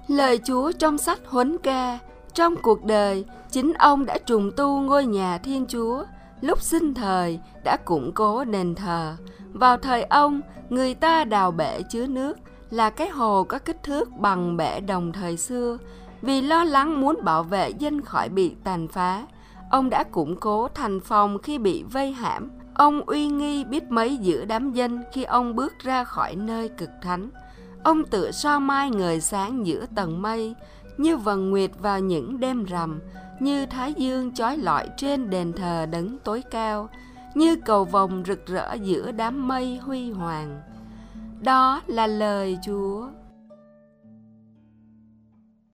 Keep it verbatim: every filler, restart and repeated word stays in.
Lời Chúa trong sách Huấn Ca: trong cuộc đời, chính ông đã trùng tu ngôi nhà Thiên Chúa. Lúc sinh thời đã củng cố đền thờ. Vào thời ông, người ta đào bể chứa nước, là cái hồ có kích thước bằng bể đồng thời xưa. Vì lo lắng muốn bảo vệ dân khỏi bị tàn phá, ông đã củng cố thành phòng khi bị vây hãm. Ông uy nghi biết mấy giữa đám dân khi ông bước ra khỏi nơi cực thánh. Ông tựa sao mai ngời sáng giữa tầng mây, như vầng nguyệt vào những đêm rằm, như thái dương chói lọi trên đền thờ đấng tối cao, như cầu vồng rực rỡ giữa đám mây huy hoàng. Đó là lời Chúa.